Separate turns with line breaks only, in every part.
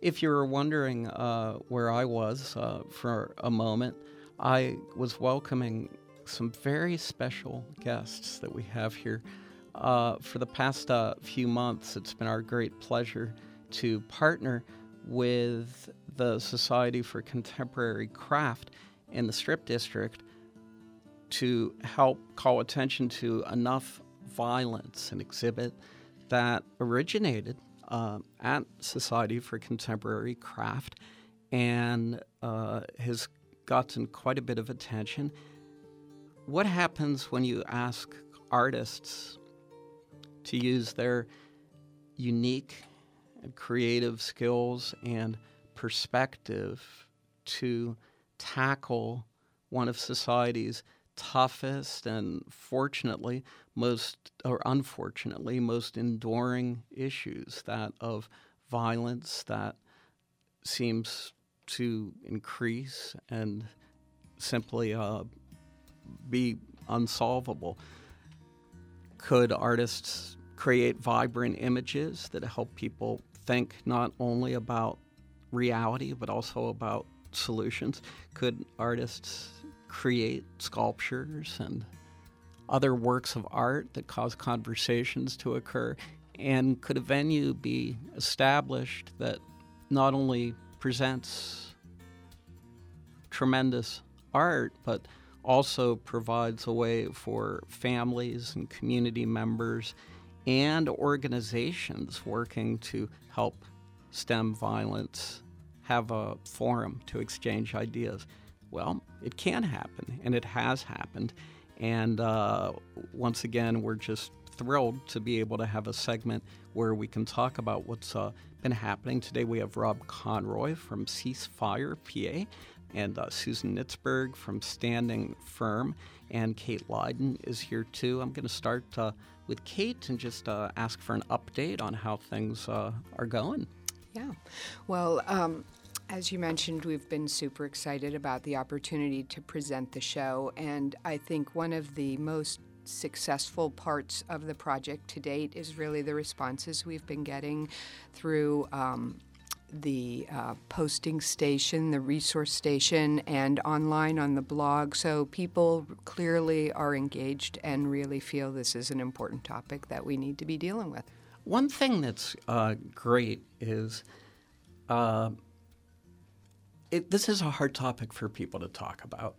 If you were wondering where I was for a moment, I was welcoming some very special guests that we have here. For the past few months, it's been our great pleasure to partner with the Society for Contemporary Craft in the Strip District to help call attention to Enough Violence, an exhibit that originated at Society for Contemporary Craft and has gotten quite a bit of attention. What happens when you ask artists to use their unique and creative skills and perspective to tackle one of society's toughest and unfortunately most enduring issues, that of violence that seems to increase and simply be unsolvable? Could artists create vibrant images that help people think not only about reality but also about solutions? Could artists create sculptures and other works of art that cause conversations to occur? And could a venue be established that not only presents tremendous art but also provides a way for families and community members and organizations working to help stem violence have a forum to exchange ideas? Well, it can happen, and it has happened. And once again, we're just thrilled to be able to have a segment where we can talk about what's been happening. Today we have Rob Conroy from Ceasefire, PA, and Susan Nitzberg from Standing Firm, and Kate Lydon is here too. I'm going to start with Kate and just ask for an update on how things are going.
Yeah. Well, as you mentioned, we've been super excited about the opportunity to present the show, and I think one of the most successful parts of the project to date is really the responses we've been getting through the posting station, the resource station, and online on the blog. So people clearly are engaged and really feel this is an important topic that we need to be dealing with.
One thing that's great is this is a hard topic for people to talk about.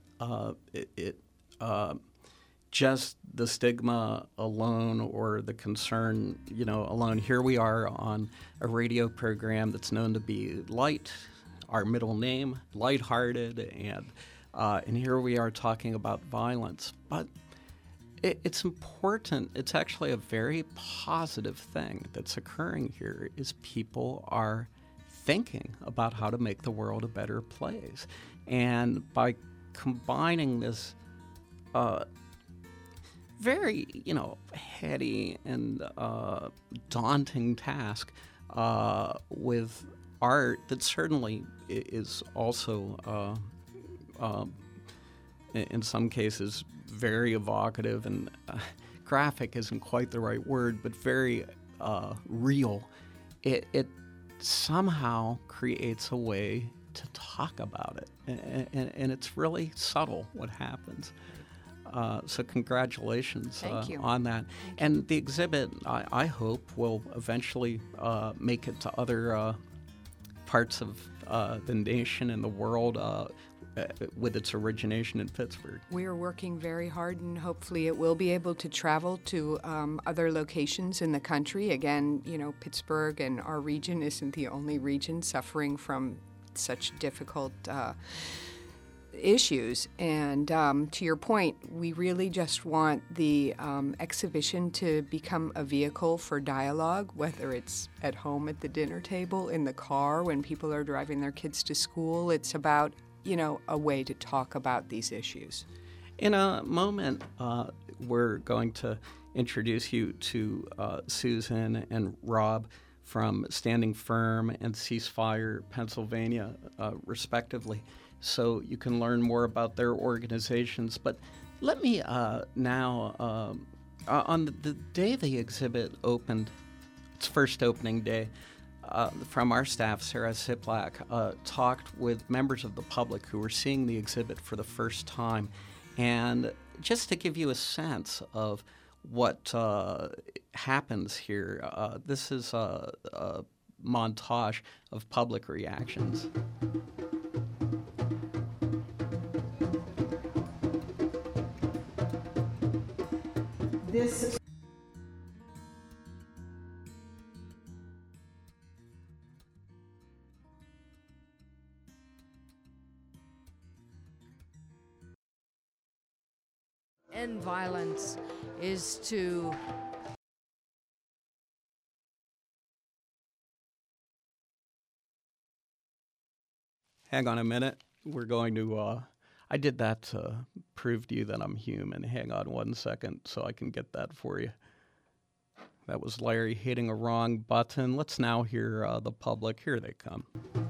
Just the stigma alone or the concern, alone. Here we are on a radio program that's known to be light, our middle name, lighthearted, and here we are talking about violence. But it's important. It's actually a very positive thing that's occurring here is people are thinking about how to make the world a better place. And by combining this very, heady and daunting task with art that certainly is also, in some cases, very evocative and graphic isn't quite the right word, but very real. It somehow creates a way to talk about it, and it's really subtle what happens. So congratulations on that. And the exhibit, I hope, will eventually make it to other parts of the nation and the world with its origination in Pittsburgh.
We are working very hard, and hopefully it will be able to travel to other locations in the country. Again, Pittsburgh and our region isn't the only region suffering from such difficult issues. And to your point, we really just want the exhibition to become a vehicle for dialogue, whether it's at home at the dinner table, in the car, when people are driving their kids to school. It's about, a way to talk about these issues.
In a moment, we're going to introduce you to Susan and Rob from Standing Firm and Ceasefire, Pennsylvania, respectively, so you can learn more about their organizations. But let me now, on the day the exhibit opened, its first opening day, from our staff, Sarah Siplak, talked with members of the public who were seeing the exhibit for the first time. And just to give you a sense of what happens here, this is a montage of public reactions.
This
end violence is to
Hang on a minute. We're going to, I did that to prove to you that I'm human. Hang on 1 second so I can get that for you. That was Larry hitting a wrong button. Let's now hear the public. Here they come.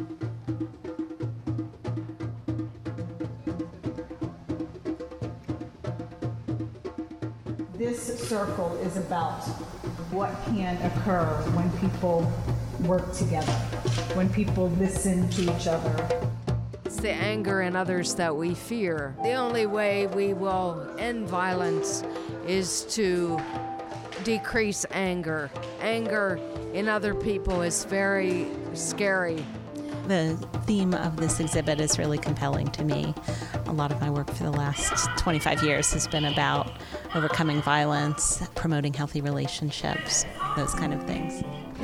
This circle is about what can occur when people work together, when people listen to each other.
It's the anger in others that we fear. The only way we will end violence is to decrease anger. Anger in other people is very scary.
The theme of this exhibit is really compelling to me. A lot of my work for the last 25 years has been about overcoming violence, promoting healthy relationships, those kind of things.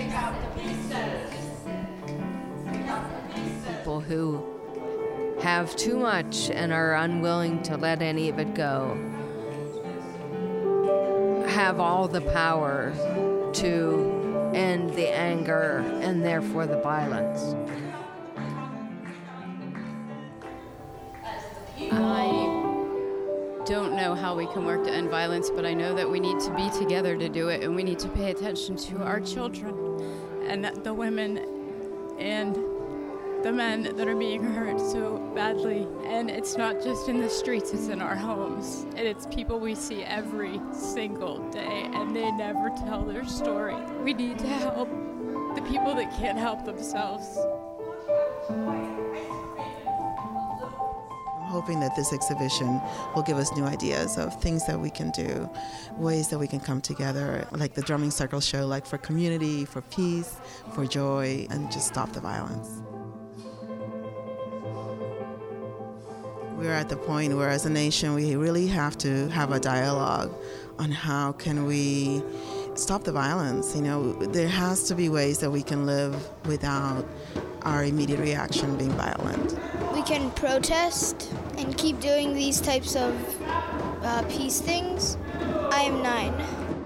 People who have too much and are unwilling to let any of it go have all the power to end the anger and therefore the violence.
I don't know how we can work to end violence, but I know that we need to be together to do it, and we need to pay attention to our children and the women and the men that are being hurt so badly. And it's not just in the streets, it's in our homes. And it's people we see every single day, and they never tell their story. We need to help the people that can't help themselves.
I'm hoping that this exhibition will give us new ideas of things that we can do, ways that we can come together, like the Drumming Circle show, like for community, for peace, for joy, and just stop the violence. We're at the point where as a nation we really have to have a dialogue on how can we stop the violence. You know, there has to be ways that we can live without our immediate reaction being violent.
We can protest and keep doing these types of peace things. I am 9.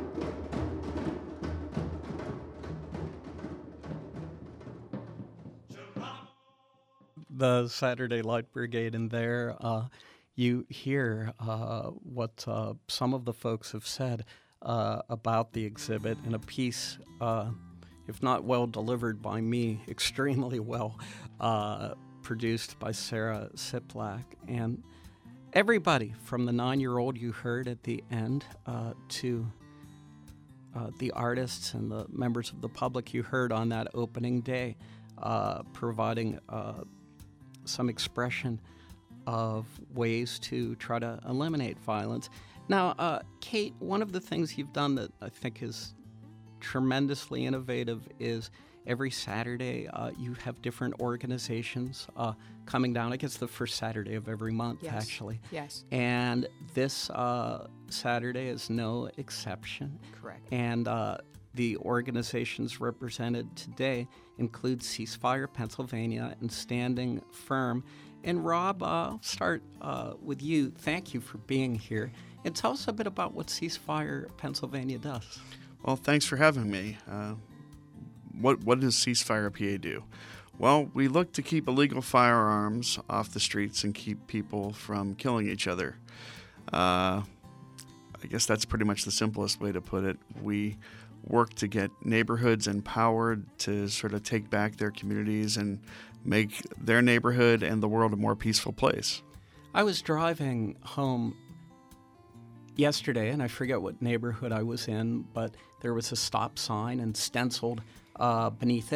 The Saturday Light Brigade in there, you hear what some of the folks have said about the exhibit in a piece, if not well delivered by me, extremely well produced by Sarah Siplak. And everybody from the 9-year-old you heard at the end to the artists and the members of the public you heard on that opening day providing some expression of ways to try to eliminate violence. Now, Kate, one of the things you've done that I think is tremendously innovative is every Saturday you have different organizations coming down. I guess the first Saturday of every month,
Yes.
actually.
Yes,
And this Saturday is no exception.
correct.
And the organizations represented today include Ceasefire Pennsylvania and Standing Firm. And Rob, I'll start with you. Thank you for being here. And tell us a bit about what Ceasefire Pennsylvania does.
Well, thanks for having me. What does Ceasefire PA do? Well, we look to keep illegal firearms off the streets and keep people from killing each other. I guess that's pretty much the simplest way to put it. We work to get neighborhoods empowered to sort of take back their communities and make their neighborhood and the world a more peaceful place.
I was driving home yesterday, and I forget what neighborhood I was in, but there was a stop sign and stenciled beneath it,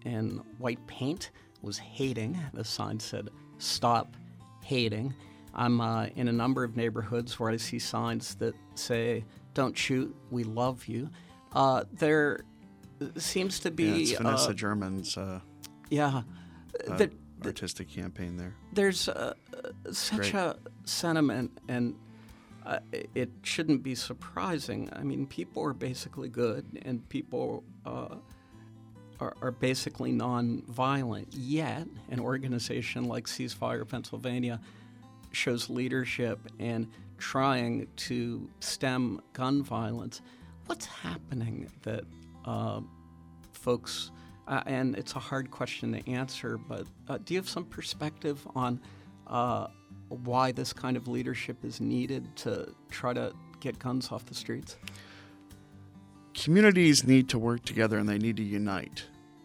in white paint was hating. The sign said, "Stop hating." I'm in a number of neighborhoods where I see signs that say, "Don't shoot, we love you." There seems to be...
Yeah, it's Vanessa German's artistic campaign there.
There's such a sentiment, and it shouldn't be surprising. I mean, people are basically good, and people are basically non-violent. Yet, an organization like Ceasefire Pennsylvania shows leadership in trying to stem gun violence. What's happening that folks, and it's a hard question to answer, but do you have some perspective on why this kind of leadership is needed to try to get guns off the streets?
Communities need to work together, and they need to unite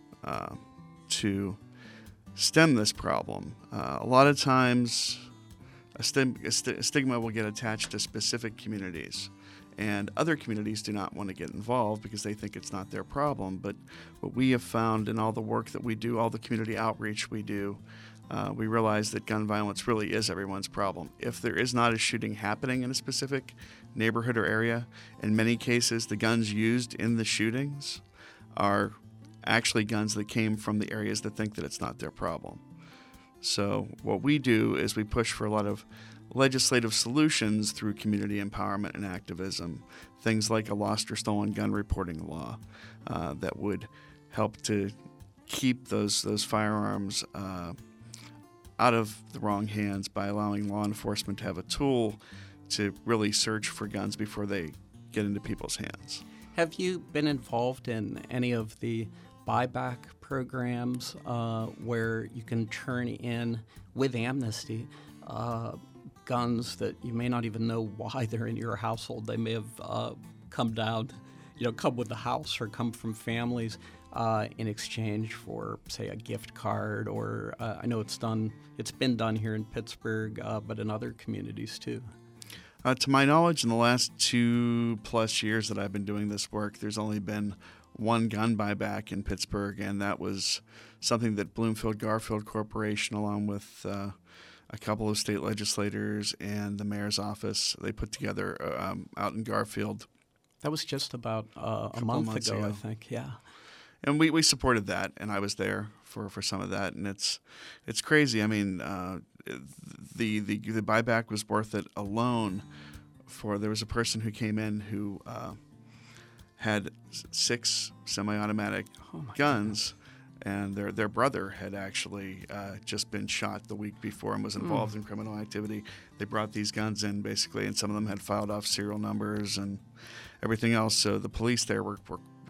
to stem this problem. A lot of times, a stigma will get attached to specific communities, and other communities do not want to get involved because they think it's not their problem. But what we have found in all the work that we do, all the community outreach we do, we realize that gun violence really is everyone's problem. If there is not a shooting happening in a specific neighborhood or area, in many cases the guns used in the shootings are actually guns that came from the areas that think that it's not their problem. So what we do is we push for a lot of legislative solutions through community empowerment and activism, things like a lost or stolen gun reporting law that would help to keep those firearms out of the wrong hands by allowing law enforcement to have a tool to really search for guns before they get into people's hands.
Have you been involved in any of the buyback programs where you can turn in, with amnesty, guns that you may not even know why they're in your household? They may have come with the house or come from families in exchange for, say, a gift card, or I know it's been done here in Pittsburgh, but in other communities too.
To my knowledge, in the last 2+ years that I've been doing this work, there's only been one gun buyback in Pittsburgh, and that was something that Bloomfield Garfield Corporation, along with a couple of state legislators and the mayor's office, they put together out in Garfield.
That was just about a month ago, I think. Yeah.
And we supported that, and I was there for some of that, and it's crazy. I mean, the buyback was worth it alone. There was a person who came in who had 6 semi-automatic guns, and their brother had actually just been shot the week before and was involved in criminal activity. They brought these guns in basically, and some of them had filed off serial numbers and everything else. So the police there were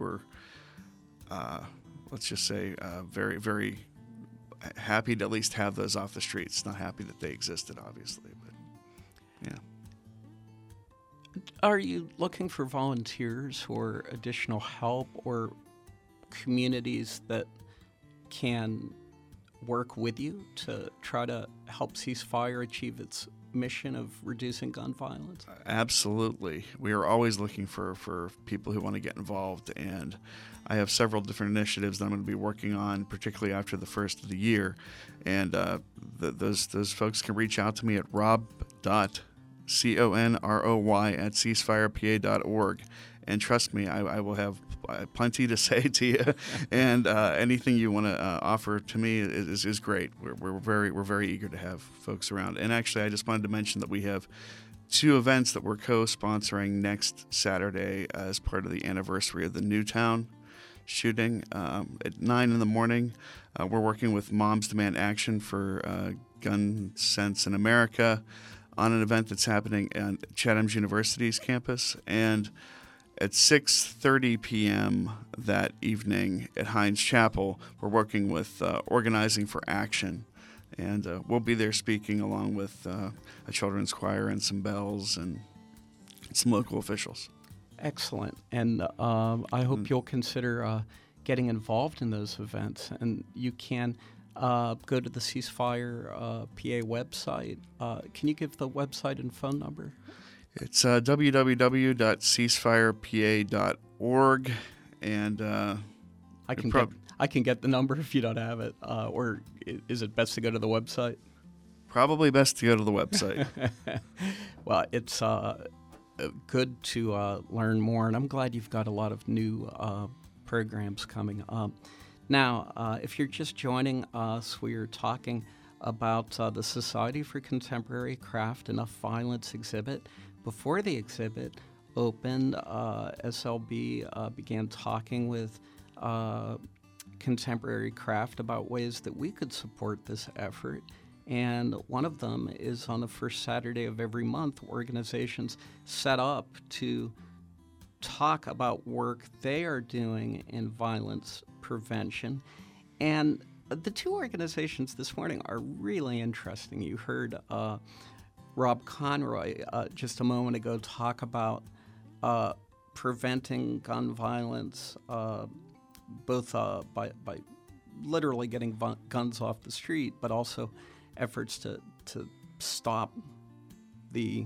let's just say very, very happy to at least have those off the streets. Not happy that they existed, obviously, but yeah.
Are you looking for volunteers or additional help or communities that can work with you to try to help Ceasefire achieve its mission of reducing gun violence?
Absolutely. We are always looking for people who want to get involved, and I have several different initiatives that I'm going to be working on, particularly after the first of the year. And those folks can reach out to me at rob.conroy@ceasefirepa.org. And trust me, I will have plenty to say to you, and anything you want to offer to me is great. We're very eager to have folks around. And actually, I just wanted to mention that we have 2 events that we're co-sponsoring next Saturday as part of the anniversary of the Newtown shooting. At 9 in the morning, we're working with Moms Demand Action for Gun Sense in America on an event that's happening at Chatham's University's campus, and at 6:30 p.m. that evening at Heinz Chapel, we're working with Organizing for Action, and we'll be there speaking along with a children's choir and some bells and some local officials.
Excellent, and I hope you'll consider getting involved in those events, and you can go to the Ceasefire PA website. Can you give the website and phone number?
It's www.ceasefirepa.org, and
I I can get the number if you don't have it. Or is it best to go to the website?
Probably best to go to the website.
Well, it's good to learn more, and I'm glad you've got a lot of new programs coming up. Now, if you're just joining us, we are talking about the Society for Contemporary Craft Enough Violence exhibit. Before the exhibit opened, SLB began talking with Contemporary Craft about ways that we could support this effort. And one of them is on the first Saturday of every month, organizations set up to talk about work they are doing in violence prevention. And the two organizations this morning are really interesting. You heard Rob Conroy just a moment ago talk about preventing gun violence, both by literally getting guns off the street, but also efforts to stop the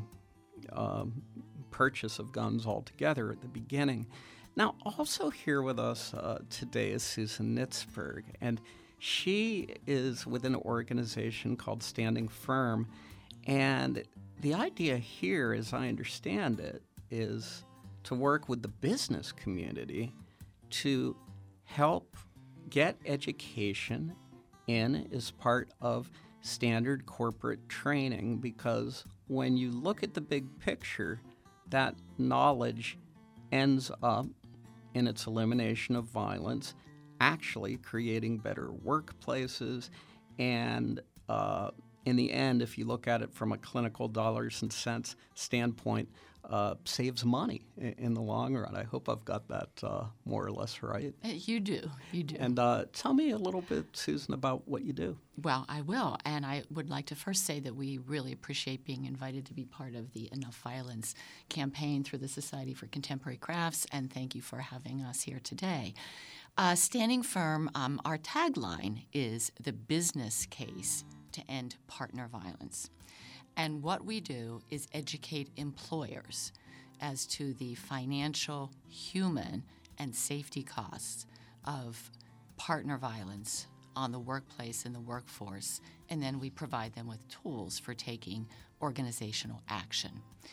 purchase of guns altogether at the beginning. Now, also here with us today is Susan Nitzberg, and she is with an organization called Standing Firm, and the idea here, as I understand it, is to work with the business community to help get education in as part of standard corporate training, because when you look at the big picture, that knowledge ends up in its elimination of violence, actually creating better workplaces, and in the end, if you look at it from a clinical dollars and cents standpoint, saves money in the long run. I hope I've got that more or less right.
You do.
And tell me a little bit, Susan, about what you do.
Well, I will. And I would like to first say that we really appreciate being invited to be part of the Enough Violence campaign through the Society for Contemporary Crafts, and thank you for having us here today. Standing Firm, our tagline is the business case to end partner violence. And what we do is educate employers as to the financial, human, and safety costs of partner violence on the workplace and the workforce, and then we provide them with tools for taking organizational action.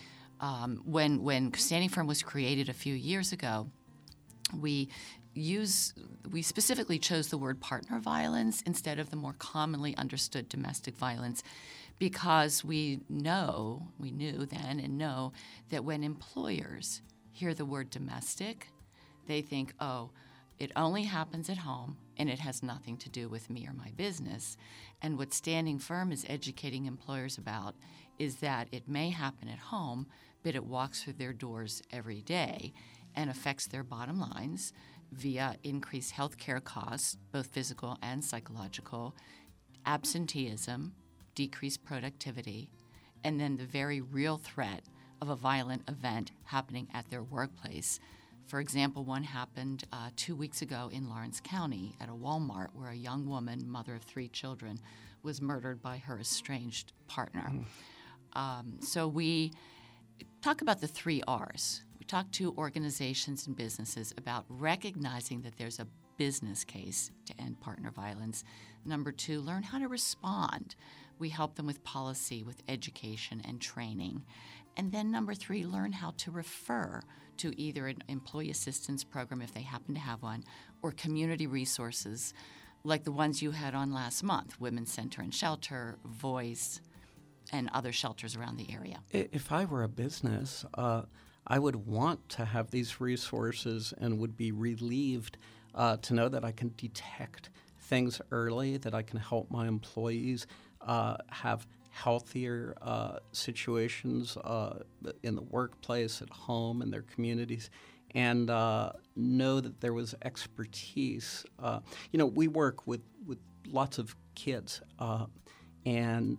When Standing Firm was created a few years ago, we specifically chose the word partner violence instead of the more commonly understood domestic violence, because we knew then and know that when employers hear the word domestic, they think, oh, it only happens at home and it has nothing to do with me or my business. And what Standing Firm is educating employers about is that it may happen at home, but it walks through their doors every day and affects their bottom lines via increased health care costs, both physical and psychological, absenteeism, decreased productivity, and then the very real threat of a violent event happening at their workplace. For example, one happened 2 weeks ago in Lawrence County at a Walmart where a young woman, mother of 3 children, was murdered by her estranged partner. So we talk about the 3 R's. We talk to organizations and businesses about recognizing that there's a business case to end partner violence. Number 2, learn how to respond. We help them with policy, with education and training. And then number 3, learn how to refer to either an employee assistance program if they happen to have one, or community resources like the ones you had on last month, Women's Center and Shelter, Voice, and other shelters around the area.
If I were a business, I would want to have these resources and would be relieved to know that I can detect things early, that I can help my employees have healthier situations in the workplace, at home, in their communities, and know that there was expertise. We work with lots of kids, and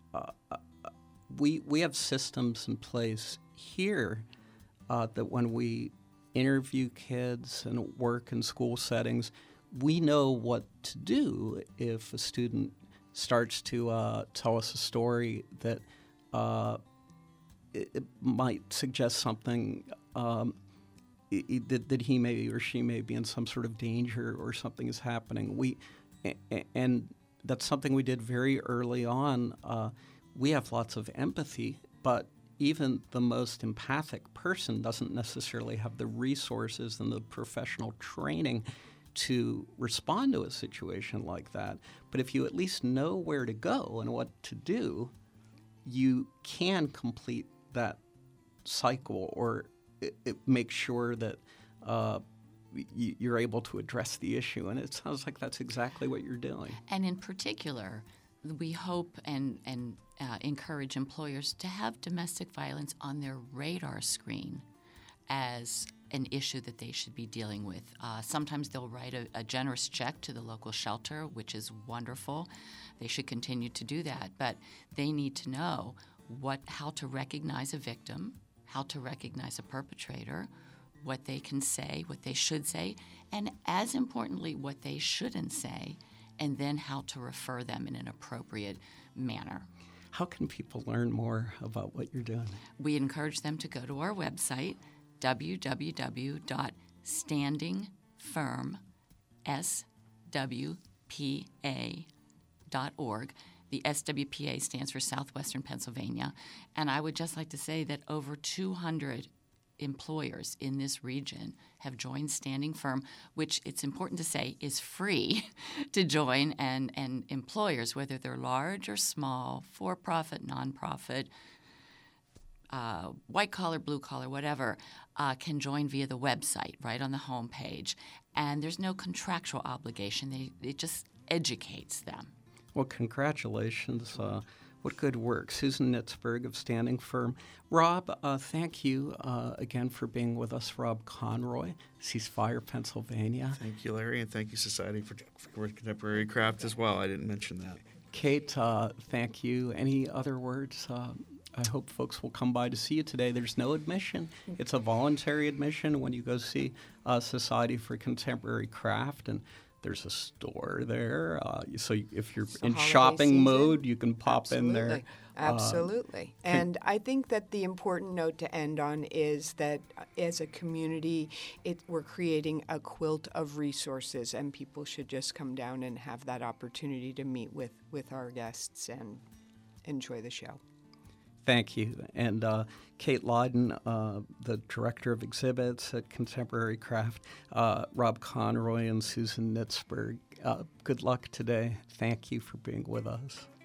we have systems in place here that when we interview kids and work in school settings, we know what to do if a student starts to tell us a story that it might suggest something that he may or she may be in some sort of danger or something is happening. And that's something we did very early on. We have lots of empathy, but even the most empathic person doesn't necessarily have the resources and the professional training to respond to a situation like that. But if you at least know where to go and what to do, you can complete that cycle, or make sure that you're able to address the issue. And it sounds like that's exactly what you're doing.
And in particular, we hope and encourage employers to have domestic violence on their radar screen as an issue that they should be dealing with. Sometimes they'll write a generous check to the local shelter, which is wonderful. They should continue to do that. But they need to know how to recognize a victim, how to recognize a perpetrator, what they can say, what they should say, and as importantly, what they shouldn't say, and then how to refer them in an appropriate manner.
How can people learn more about what you're doing?
We encourage them to go to our website, www.standingfirmswpa.org. The SWPA stands for Southwestern Pennsylvania. And I would just like to say that over 200 employers in this region have joined Standing Firm, which it's important to say is free to join, and employers, whether they're large or small, for-profit, non-profit, white-collar, blue-collar, whatever, can join via the website right on the home page. And there's no contractual obligation. It just educates them.
Well, congratulations. What good work. Susan Nitzberg of Standing Firm. Rob, thank you again for being with us. Rob Conroy, Ceasefire Pennsylvania.
Thank you, Larry, and thank you, Society for Contemporary Craft as well. I didn't mention that.
Kate, thank you. Any other words? I hope folks will come by to see you today. There's no admission. It's a voluntary admission when you go see Society for Contemporary Craft, and there's a store there. So if you're in shopping
season.
Mode, you can pop in there.
Absolutely. And I think that the important note to end on is that as a community, we're creating a quilt of resources, and people should just come down and have that opportunity to meet with our guests and enjoy the show.
Thank you. And Kate Lydon, the Director of Exhibits at Contemporary Craft, Rob Conroy and Susan Nitzberg, good luck today. Thank you for being with us.